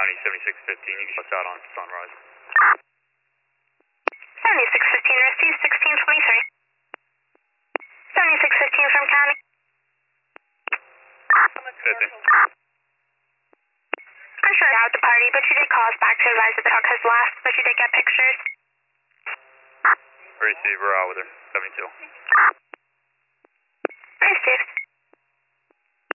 County, 7615. You can out on Sunrise. 7615, receive 1623. 7615 from County. 50. I'm sure out the party, but you did call us back to advise that the truck has left, but you did get pictures. Receiver out with her, 72. Received.